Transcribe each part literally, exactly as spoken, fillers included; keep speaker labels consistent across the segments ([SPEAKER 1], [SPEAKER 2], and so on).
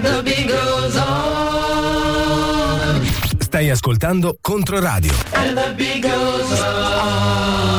[SPEAKER 1] the beat goes on.
[SPEAKER 2] Stai ascoltando Controradio.
[SPEAKER 1] And the beat goes on.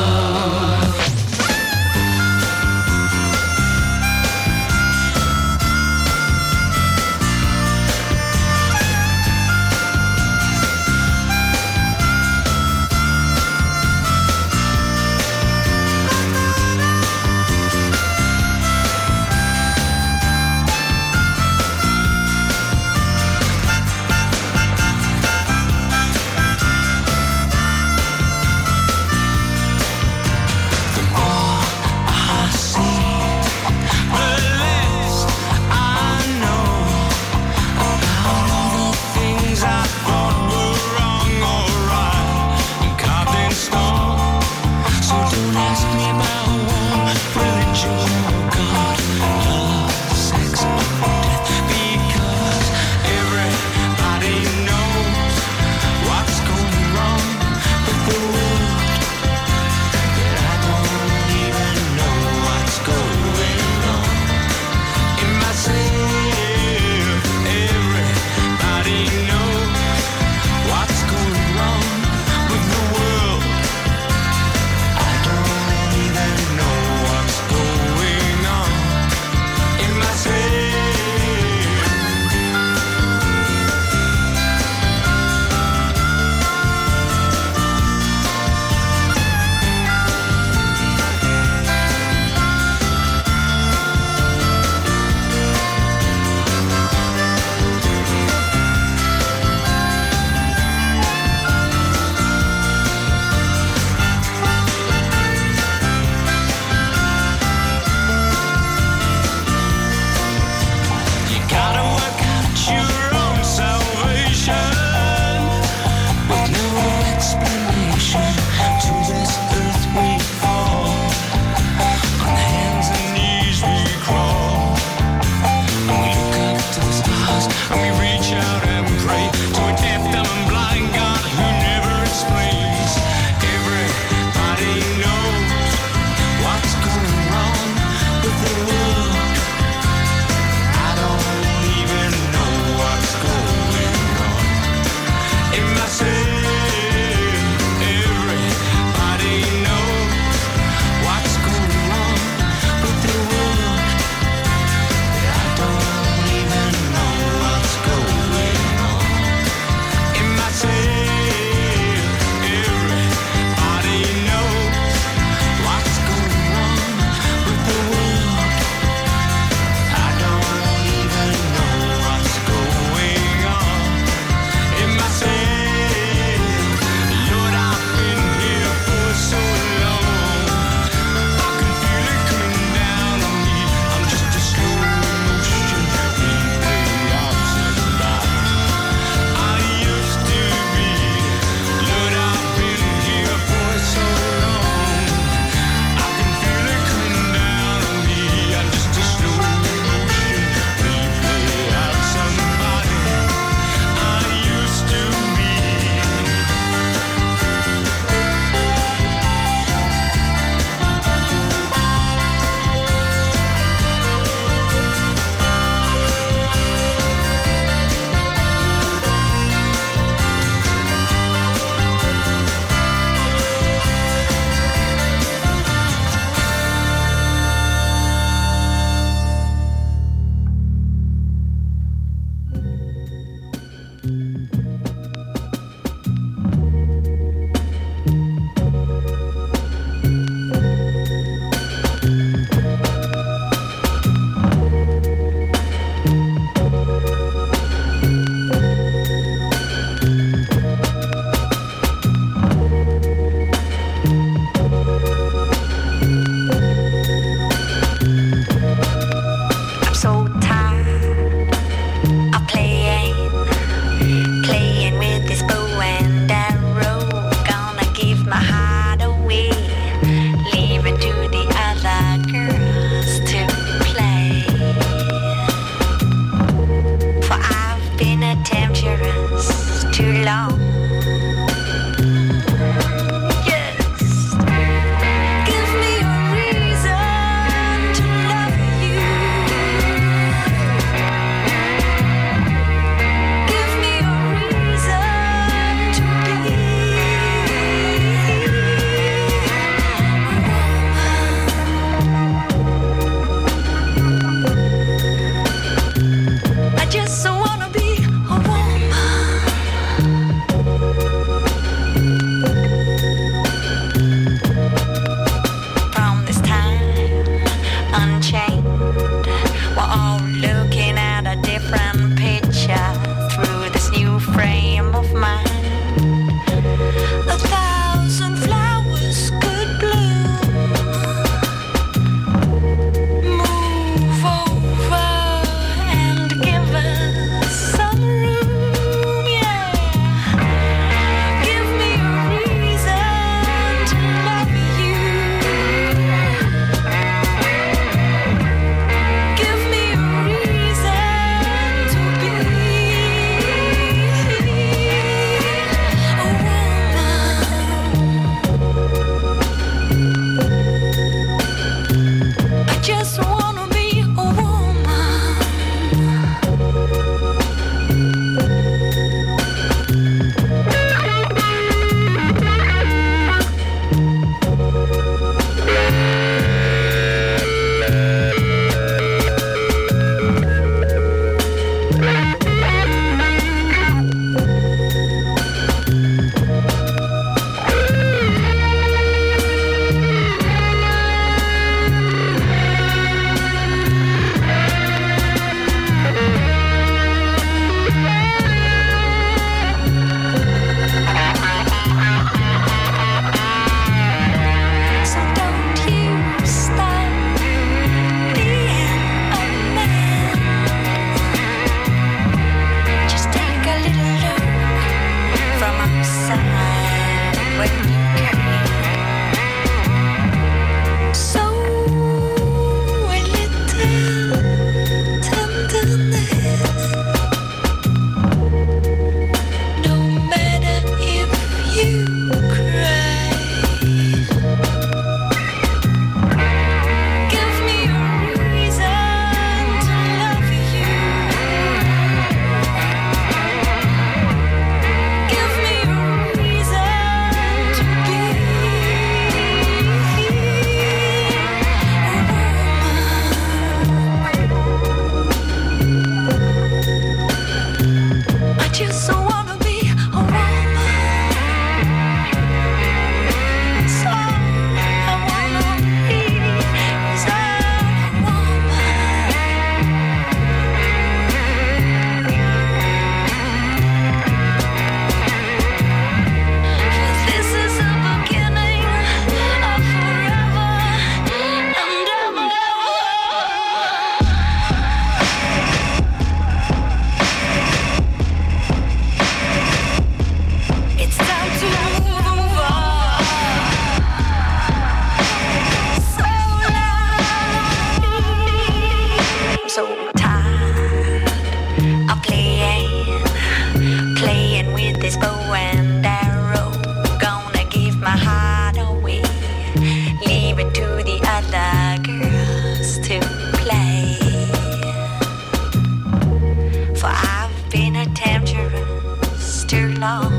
[SPEAKER 3] for I've been a temptress too long.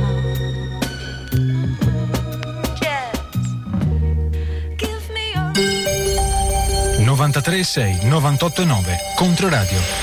[SPEAKER 4] novantatré sei novantotto nove Controradio.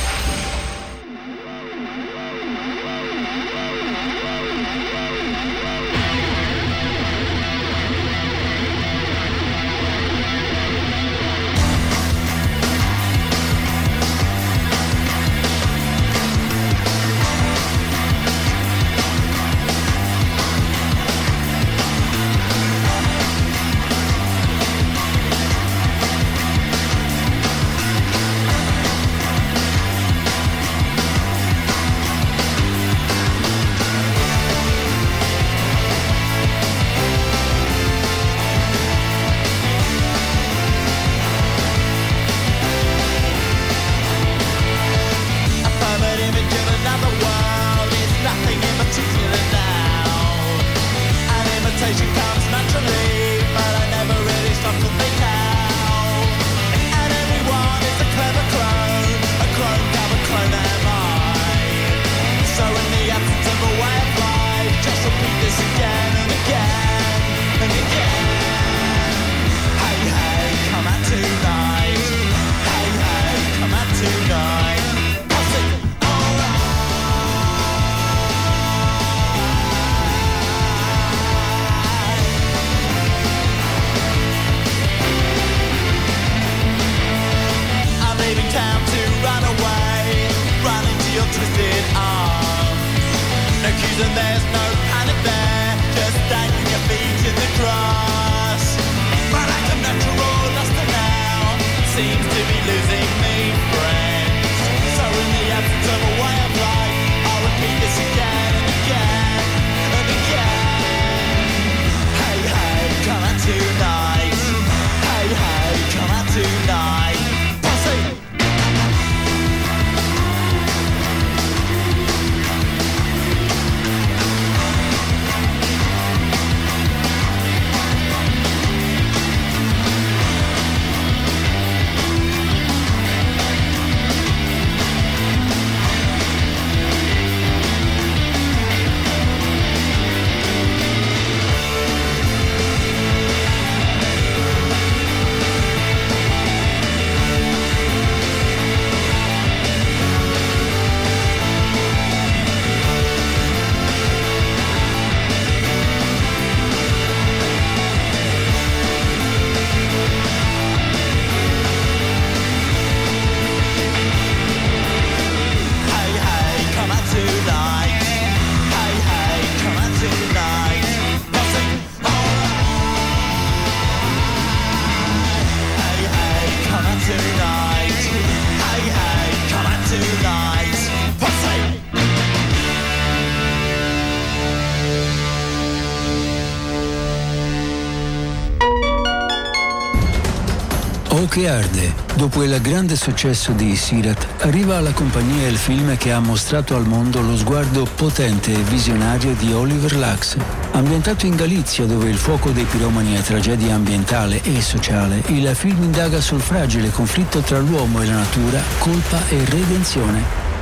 [SPEAKER 5] O che arde. Dopo il grande successo di Sirat, arriva alla compagnia il film che ha mostrato al mondo lo sguardo potente e visionario di Oliver Lacks. Ambientato in Galizia, dove il fuoco dei piromani è tragedia ambientale e sociale, il film indaga sul fragile conflitto tra l'uomo e la natura, colpa e redenzione.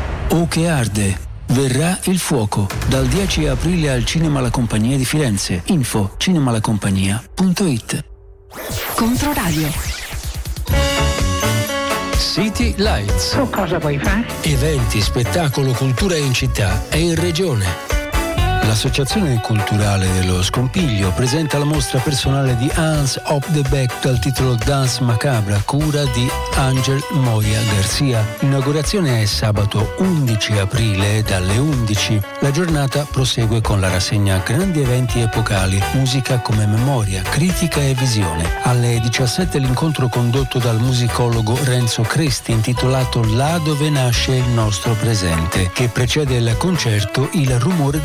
[SPEAKER 5] O che arde. Verrà il fuoco. Dal dieci aprile al Cinema La Compagnia di Firenze. Info cinemalacompagnia punto it.
[SPEAKER 6] Controradio.
[SPEAKER 2] City Lights.
[SPEAKER 7] Tu cosa vuoi fare?
[SPEAKER 2] Eventi, spettacolo, cultura in città e in regione.
[SPEAKER 5] L'Associazione Culturale dello Scompiglio presenta la mostra personale di Hans Op de Beck dal titolo Danse Macabra, cura di Angel Moya Garcia. L'inaugurazione è sabato undici aprile dalle undici. La giornata prosegue con la rassegna Grandi Eventi Epocali, musica come memoria, critica e visione. Alle diciassette l'incontro condotto dal musicologo Renzo Cresti intitolato Là dove nasce il nostro presente, che precede il concerto Il rumore del tempo,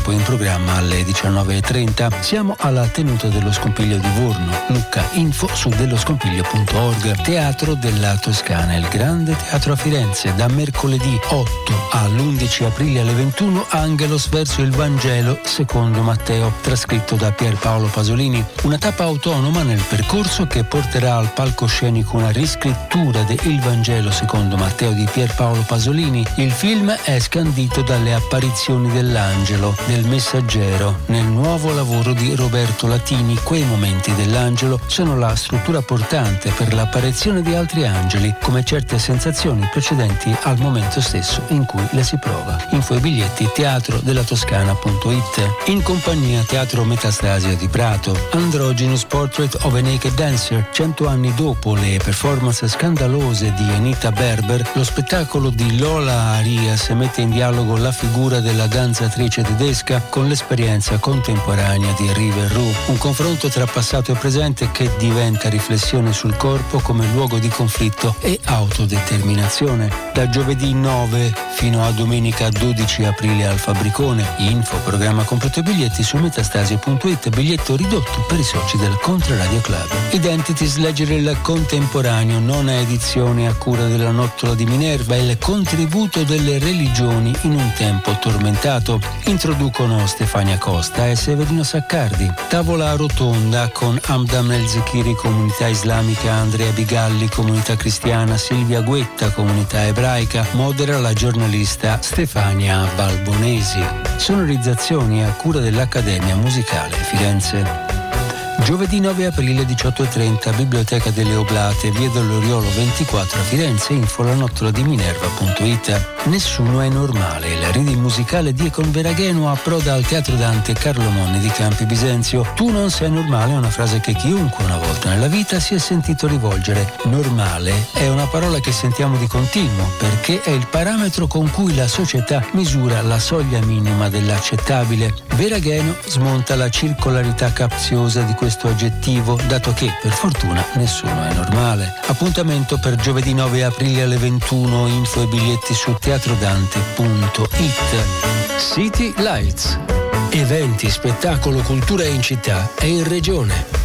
[SPEAKER 5] tempo in programma alle diciannove e trenta. Siamo alla tenuta dello Scompiglio di Vorno. Lucca, info su delloscompiglio punto org. Teatro della Toscana, il Grande Teatro a Firenze, da mercoledì otto all'undici aprile alle ventuno, Angelos verso il Vangelo secondo Matteo, trascritto da Pierpaolo Pasolini. Una tappa autonoma nel percorso che porterà al palcoscenico una riscrittura de Il Vangelo secondo Matteo di Pierpaolo Pasolini. Il film è scandito dalle apparizioni dell'angelo, del messaggero, nel nuovo lavoro di Roberto Latini. Quei momenti dell'angelo sono la struttura portante per l'apparizione di altri angeli, come certe sensazioni precedenti al momento stesso in cui le si prova. Info e biglietti teatro della toscana punto it. In compagnia Teatro Metastasia di Prato, Androgynous Portrait of a Naked Dancer. Cento anni dopo le performance scandalose di Anita Berber, lo spettacolo di Lola Arias mette in dialogo la figura della danzatrice tedesca con l'esperienza contemporanea di River Rue. Un confronto tra passato e presente che diventa riflessione sul corpo come luogo di conflitto e autodeterminazione. Da giovedì nove fino a domenica dodici aprile al Fabbricone. Info, programma completo e biglietti su metastasia punto it. Biglietto ridotto per i soci del Controradio Club. Identities, leggere il contemporaneo, nona edizione a cura della Nottola di Minerva, il contributo delle religioni in un tempo tormentato. Introducono Stefania Costa e Severino Saccardi. Tavola rotonda con Amdam El Zekiri, comunità islamica, Andrea Bigalli, comunità cristiana, Silvia Guetta, comunità ebraica. Modera la giornalista Stefania Balbonesi. Sonorizzazioni a cura dell'Accademia Musicale Firenze. Giovedì nove aprile diciotto e trenta, Biblioteca delle Oblate, via dell'Oriolo ventiquattro a Firenze. Info la nottola di minerva punto it. Nessuno è normale. Il reading musicale di Econ Veragheno approda al Teatro Dante Carlo Monni di Campi Bisenzio. Tu non sei normale è una frase che chiunque una volta nella vita si è sentito rivolgere. Normale è una parola che sentiamo di continuo perché è il parametro con cui la società misura la soglia minima dell'accettabile. Veragheno smonta la circolarità capziosa di questo aggettivo, dato che per fortuna nessuno è normale. Appuntamento per giovedì nove aprile alle ventuno. Info e biglietti su teatrodante punto it.
[SPEAKER 2] City Lights. Eventi, spettacolo, cultura in città e in regione.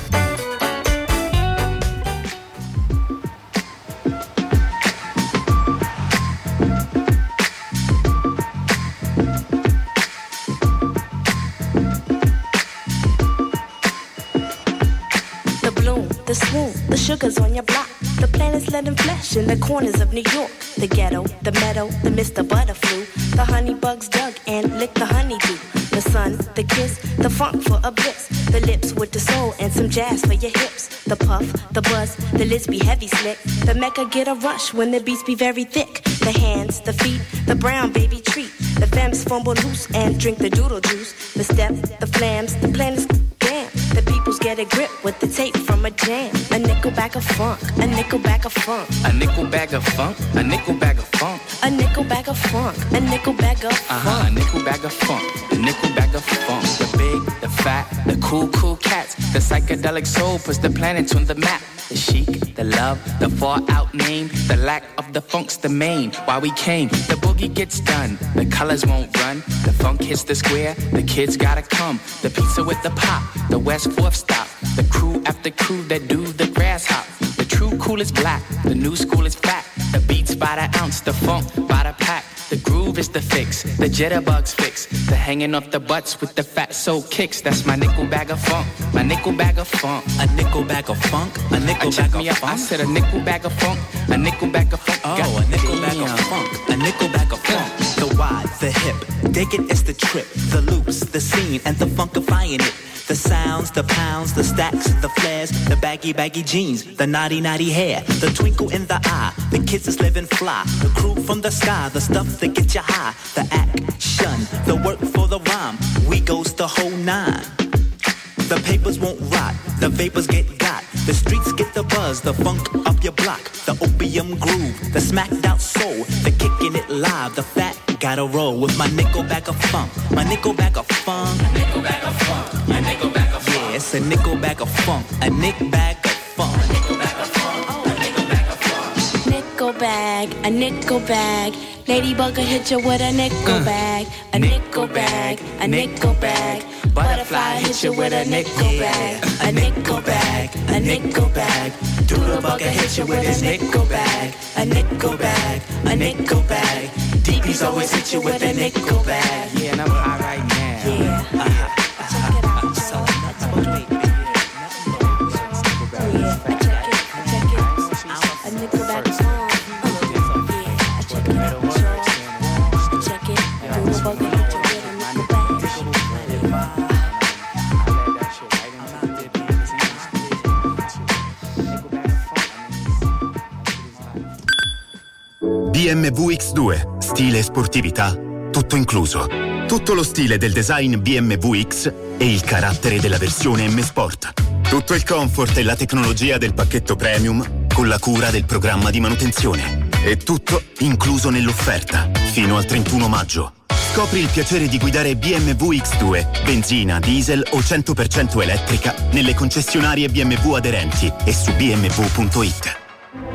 [SPEAKER 7] The swoon, the sugars on your block. The planets letting flesh in the corners of New York. The ghetto, the meadow, the Mister Butterflu. The honey bugs dug and licked the honeydew. The sun, the kiss, the funk for a bliss. The lips with the soul and some jazz for your hips. The puff, the buzz, the lids be heavy slick. The Mecca get a rush when the beats be very thick. The hands, the feet, the brown baby treat. The femmes fumble loose and drink the doodle juice. The step, the flams, the planets damn. The peoples get a grip with the tape from a jam. A nickel bag of funk, a nickel bag of funk.
[SPEAKER 8] A nickel bag of funk, a nickel bag of funk.
[SPEAKER 7] A nickel bag of funk, a nickel bag of funk.
[SPEAKER 8] Uh-huh, a nickel bag of funk, a nickel bag of funk. The big, the fat, the cool, cool cats. The psychedelic soul puts the planets on the map. The chic, the love, the far out name. The lack of the funk's the main. Why we came, the boogie gets done. The colors won't run. The funk hits the square. The kids gotta come. The pizza with the pop. The West Fourth stop. The crew after crew that do the grass hop. The true cool is black. The new school is fat. The beats by the ounce. The funk by the pack. The groove is the fix. The jitterbugs fix. The hanging off the butts with the fat soul kicks. That's my nickel bag of funk. My nickel bag of funk.
[SPEAKER 9] A nickel bag of funk. A nickel
[SPEAKER 8] I
[SPEAKER 9] bag
[SPEAKER 8] me
[SPEAKER 9] of
[SPEAKER 8] up.
[SPEAKER 9] funk.
[SPEAKER 8] I said a nickel bag of funk. A nickel bag of funk.
[SPEAKER 9] Oh,
[SPEAKER 8] Got
[SPEAKER 9] a nickel
[SPEAKER 8] damn.
[SPEAKER 9] bag of funk. A nickel bag of funk. The wide, the hip. Dig it is the trip. The loops, the scene, and the funkifying it. The sounds, the pounds, the stacks, the flares, the baggy, baggy jeans, the naughty, naughty hair, the twinkle in the eye, the kids is living fly, the crew from the sky, the stuff that gets you high, the action, the work for the rhyme, we goes the whole nine. The papers won't rot, the vapors get got, the streets get the buzz, the funk up your block, the opium groove, the smacked out soul, the kicking it live, the fat gotta roll with my nickel bag of funk, my nickel bag of funk,
[SPEAKER 1] a nickel bag of funk, a nickel bag of funk.
[SPEAKER 9] Yeah, it's a nickel bag of funk, a nick bag of funk,
[SPEAKER 1] a nickel bag of funk, a nickel bag of funk.
[SPEAKER 7] Nickel bag, a nickel bag, Ladybug will hit you with a nickel
[SPEAKER 8] Uh.
[SPEAKER 7] bag, a nickel bag, a nickel bag. Butterfly hit you with a nickel bag, a nickel bag, a nickel bag. Doodlebug will hit you with a nickel bag, a nickel bag, a nickel bag. D P's always hit you with a nickel bag.
[SPEAKER 8] Yeah, and I'm high right now.
[SPEAKER 7] Yeah.
[SPEAKER 8] Uh-huh.
[SPEAKER 7] Check it out, y'all. Yeah, I check it, I check it. A nickel bag is on. Yeah, I check it out, y'all. I check it. Doodlebug will hit you with a nickel bag.
[SPEAKER 10] B M W X due, stile e sportività, tutto incluso. Tutto lo stile del design B M W X e il carattere della versione M Sport. Tutto il comfort e la tecnologia del pacchetto premium con la cura del programma di manutenzione. E tutto incluso nell'offerta, fino al trentuno maggio. Scopri il piacere di guidare B M W X due, benzina, diesel o cento per cento elettrica nelle concessionarie B M W aderenti e su b m w punto i t.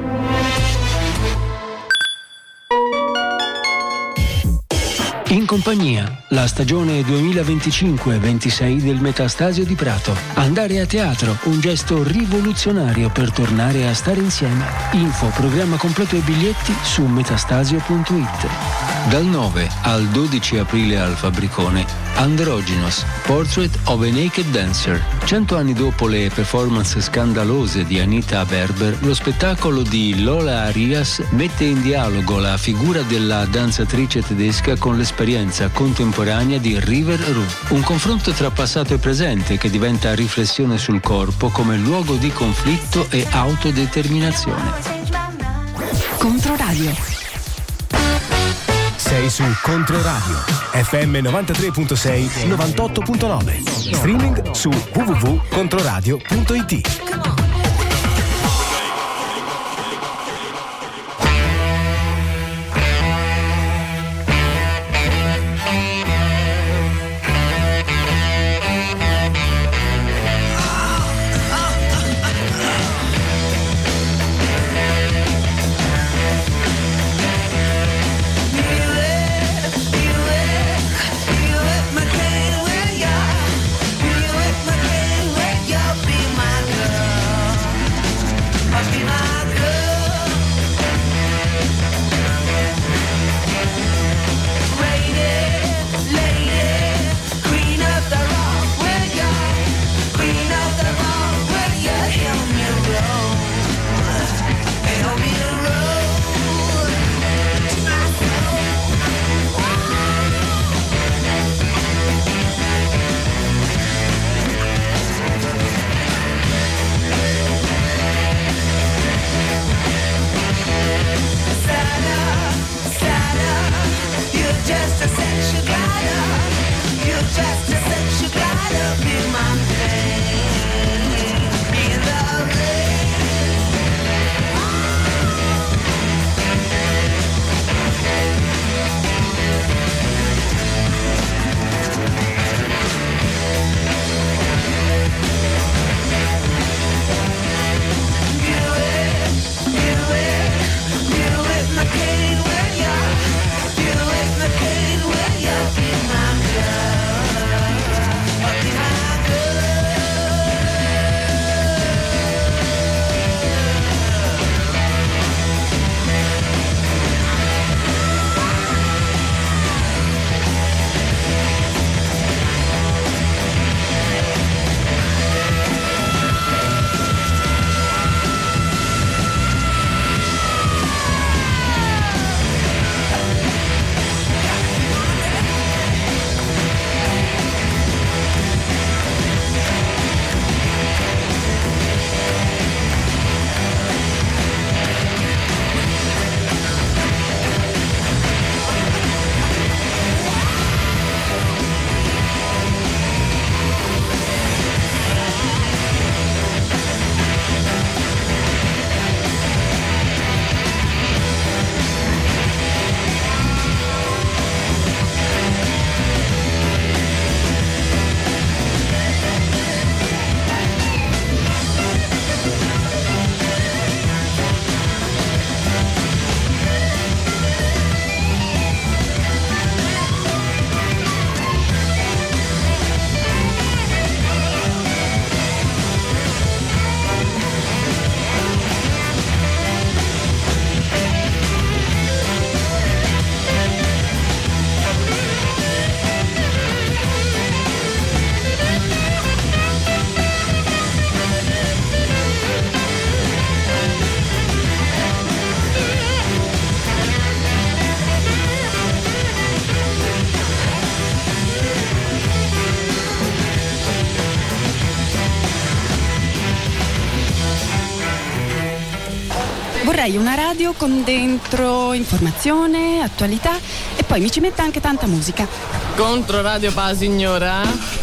[SPEAKER 2] In compagnia, la stagione duemilaventicinque ventisei del Metastasio di Prato. Andare a teatro, un gesto rivoluzionario per tornare a stare insieme. Info, programma completo e biglietti su metastasio punto i t.
[SPEAKER 5] Dal nove al dodici aprile al Fabbricone, Androgynous, Portrait of a Naked Dancer. Cento anni dopo le performance scandalose di Anita Berber, lo spettacolo di Lola Arias mette in dialogo la figura della danzatrice tedesca con l'esperienza contemporanea di River Ru. Un confronto tra passato e presente che diventa riflessione sul corpo come luogo di conflitto e autodeterminazione.
[SPEAKER 6] Controradio.
[SPEAKER 11] Sei su Controradio F M novantatré virgola sei, novantotto virgola nove. Streaming su w w w punto controradio punto i t.
[SPEAKER 12] My
[SPEAKER 6] Lei una radio con dentro informazione, attualità e poi mi ci mette anche tanta musica.
[SPEAKER 12] Controradio pa signora?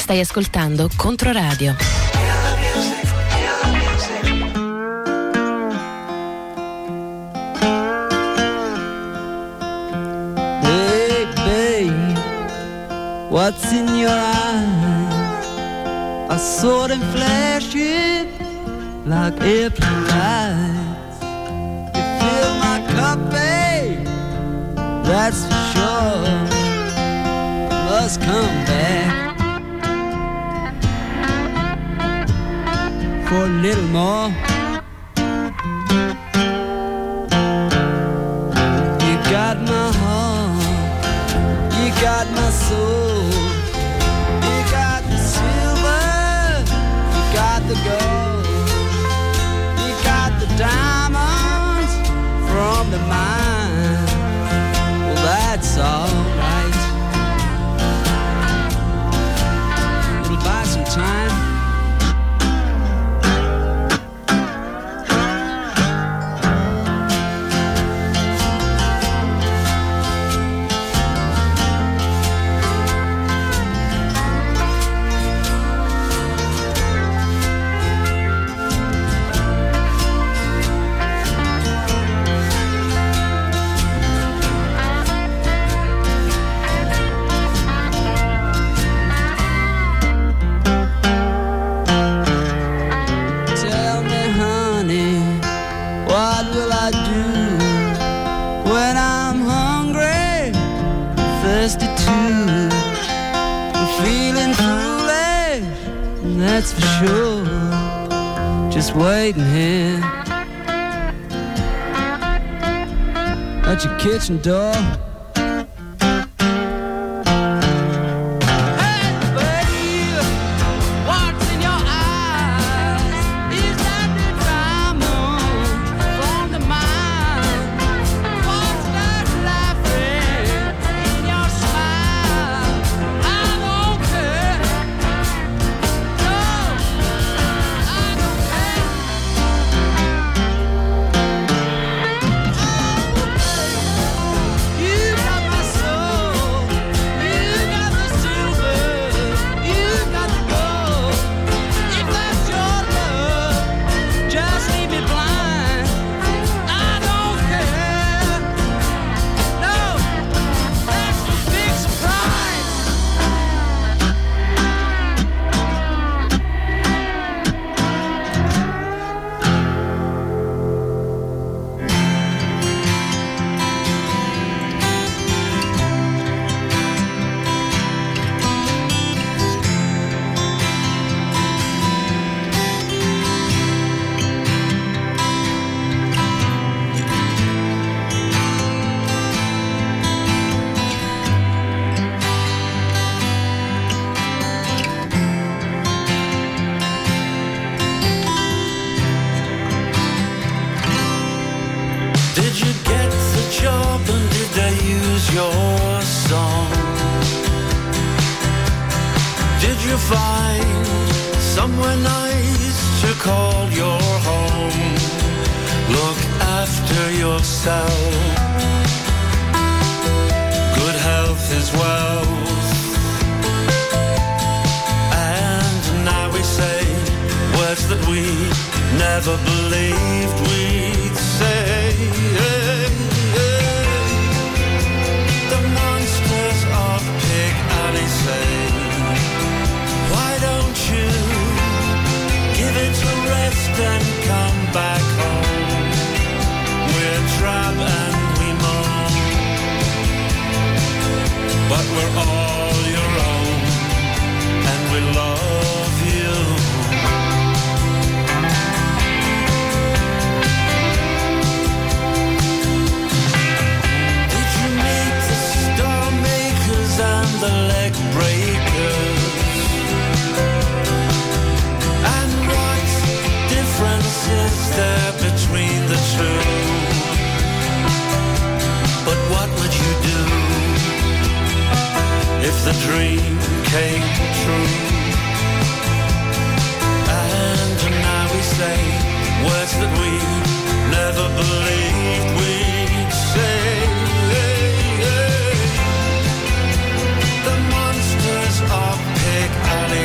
[SPEAKER 13] Stai ascoltando Controradio.
[SPEAKER 14] Hey babe, what's in your eyes? I saw them flashing like airplane lights. You fill my cup, babe, that's for sure. Must come back for a little more. You got my heart, you got my soul, you got the silver, you got the gold, you got the diamonds from the mine. Well, that's alright. It'll buy some time. That's for sure. Just waiting here at your kitchen door.
[SPEAKER 15] The monsters of Pig Alley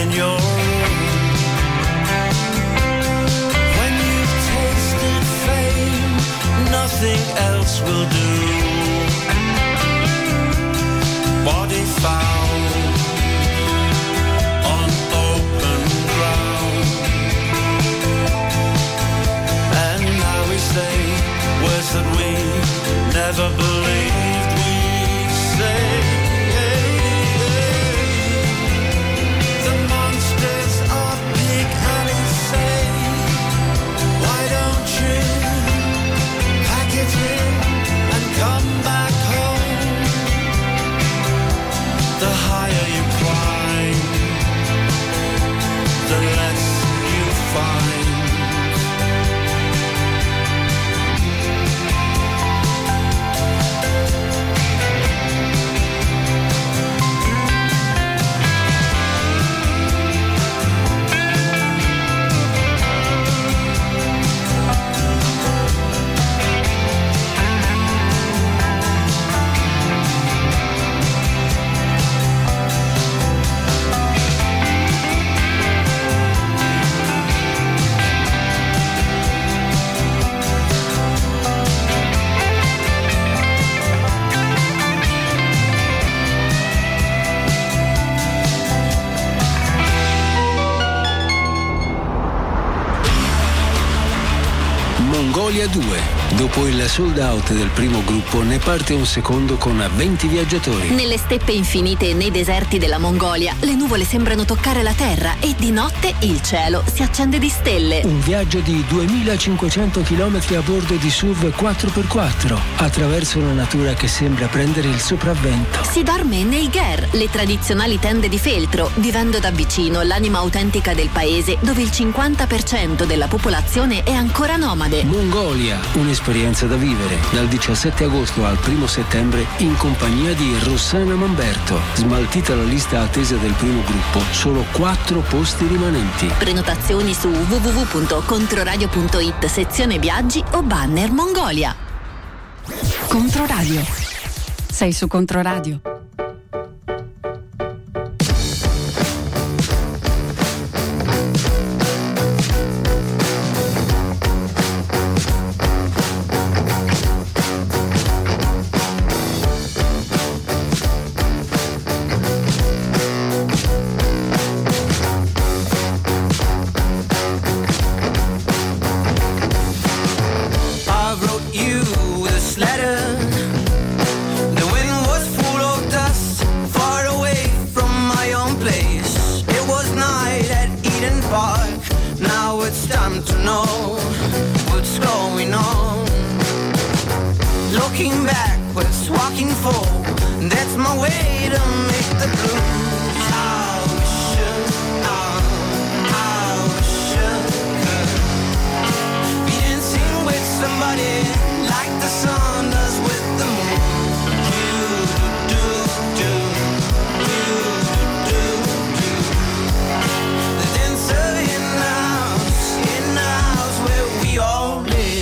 [SPEAKER 15] in your room. When you've tasted fame, nothing else will do. Body found on open ground, and now we say words that we never believed we'd say. The monsters are big and insane. Why don't you pack it in and come back home? The higher you climb, the less you find.
[SPEAKER 2] Mongolia due. Dopo il sold out del primo gruppo ne parte un secondo con venti viaggiatori.
[SPEAKER 16] Nelle steppe infinite e nei deserti della Mongolia le nuvole sembrano toccare la terra e di notte il cielo si accende di stelle.
[SPEAKER 2] Un viaggio di duemilacinquecento chilometri a bordo di S U V quattro per quattro attraverso una natura che sembra prendere il sopravvento.
[SPEAKER 16] Si dorme nei ger, le tradizionali tende di feltro, vivendo da vicino l'anima autentica del paese dove il cinquanta per cento della popolazione è ancora nomade.
[SPEAKER 2] Mongolia, un'esperienza da vivere dal diciassette agosto al primo settembre in compagnia di Rossana Mamberto. Smaltita la lista attesa del primo gruppo, solo quattro posti rimanenti.
[SPEAKER 16] Prenotazioni su w w w punto controradio punto it, sezione viaggi o banner Mongolia.
[SPEAKER 6] Controradio. Sei su Controradio.
[SPEAKER 15] Looking backwards, walking forward, that's my way to make the blues. I wish you, I, I wish you could be dancing with somebody like the sun does with the moon. You do, do, you do, do. The dancer in the house, in the house where we all live.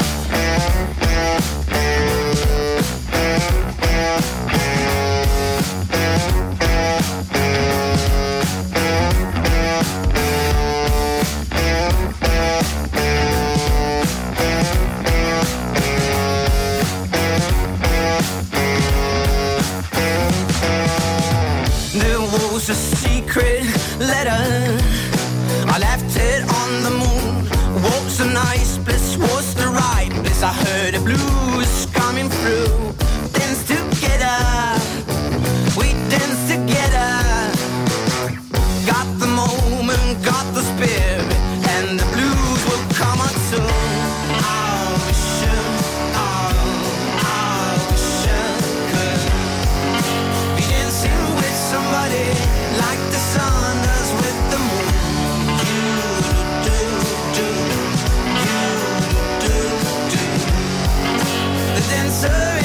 [SPEAKER 15] A secret letter, I left it on the moon. Was a nice bliss, was the right bliss. I heard the blues coming through. Dance together, we dance together. Got the moment, got the spirit, and the blues will come on soon. I wish you, oh, I wish you could be dancing with somebody like the sun does with the moon. You do, do, you do, do. The dancer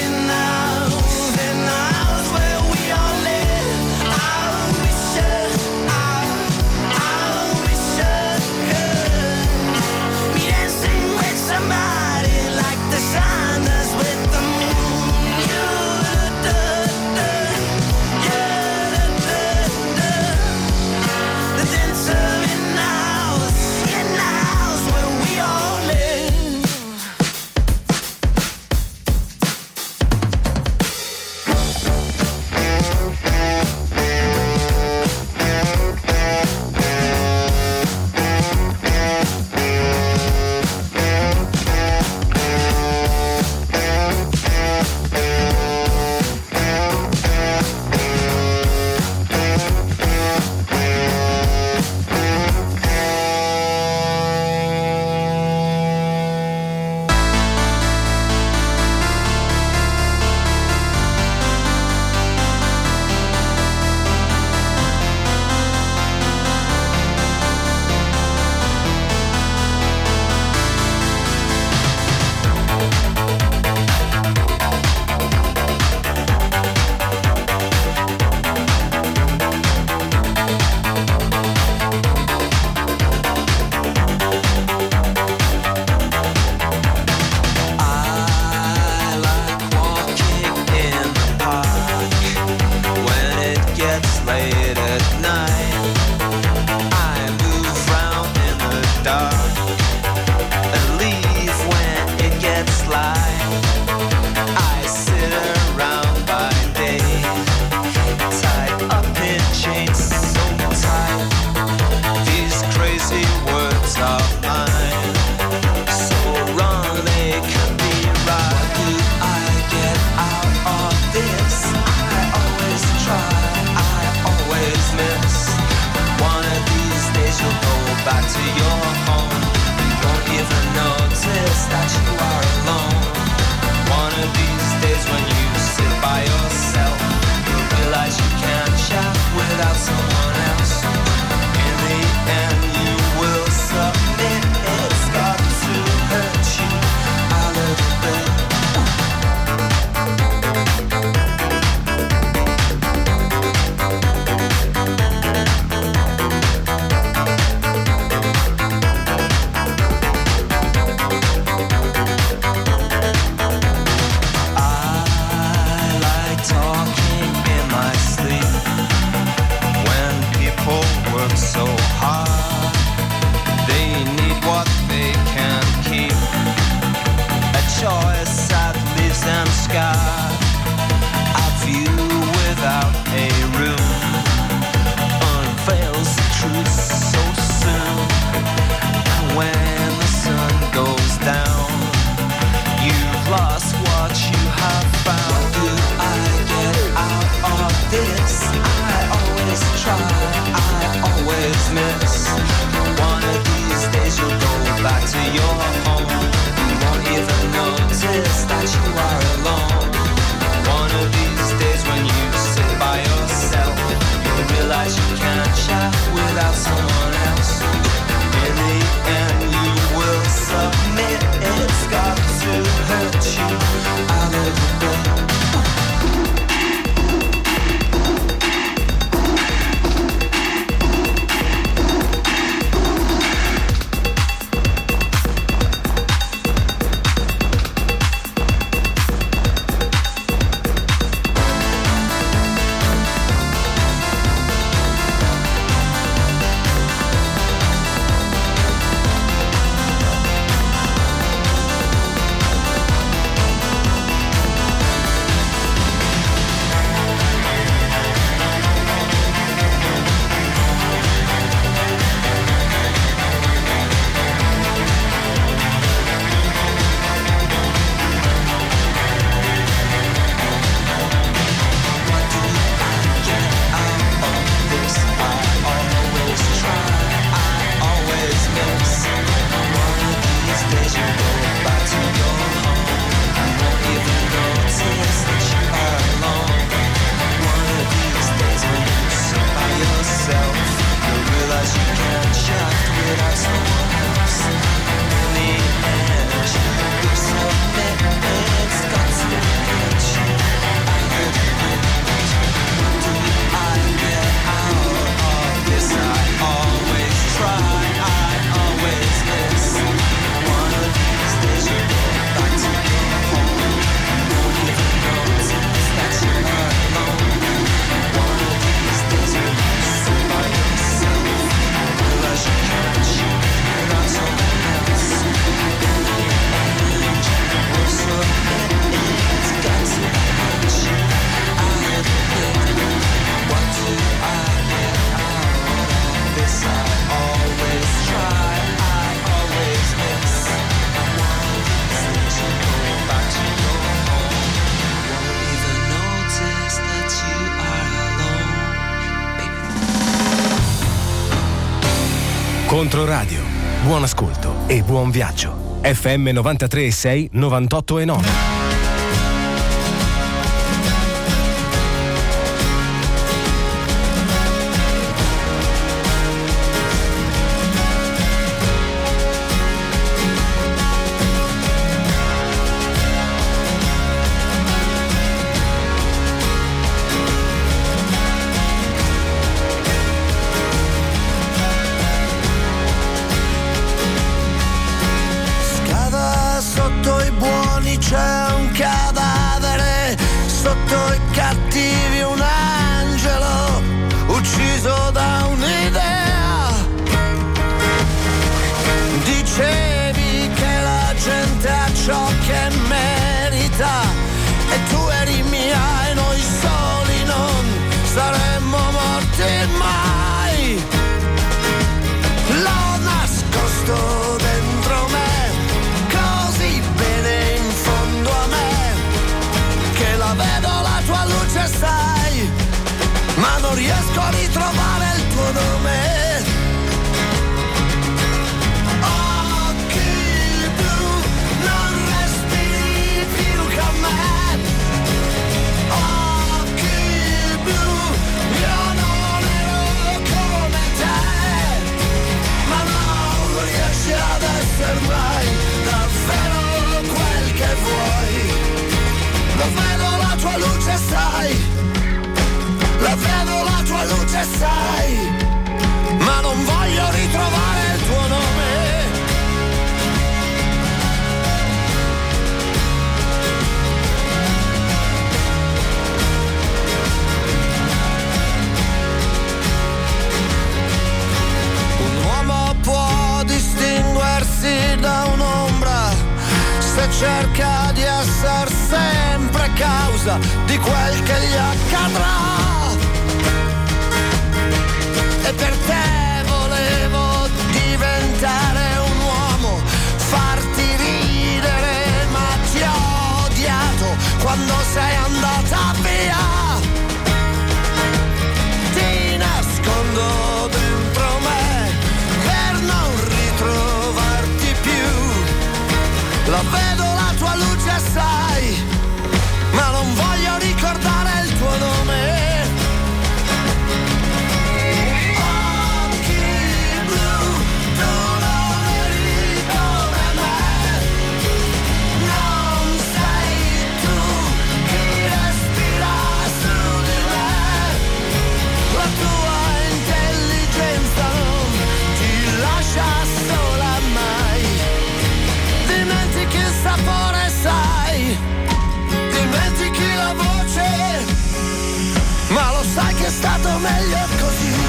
[SPEAKER 17] back to your home. You won't even notice that you are alone. One of these days when you sit by yourself, you'll realize you can't chat without someone else. In the end you will submit. It's got to hurt you a little bit. So hard, they need what they can keep. A choice that leaves them scarred. A view without a room unveils the truth so soon. And when the sun goes down, you've lost what you have found. What do I get out of this? I always try, I always miss. One of these days you'll go back to your home. You won't even notice that you are alone. One of these days when you sit by yourself, you'll realize you can't chat without someone else. In the end you will submit. It's got to hurt you a little bit.
[SPEAKER 11] Controradio, buon ascolto e buon viaggio. F M novantatré e sei, novantotto e nove.
[SPEAKER 17] Scava sotto i buoni cieli
[SPEAKER 18] cerca di essere sempre causa di quel che gli accadrà. E per te volevo diventare un uomo, farti ridere, ma ti ho odiato quando sei andata via. Ti nascondo dentro me per non ritrovarti più. La vedo la tua luce, sai, ma non voglio ricordare il tuo nome. Sapore sai, dimentichi la voce, ma lo sai che è stato meglio così.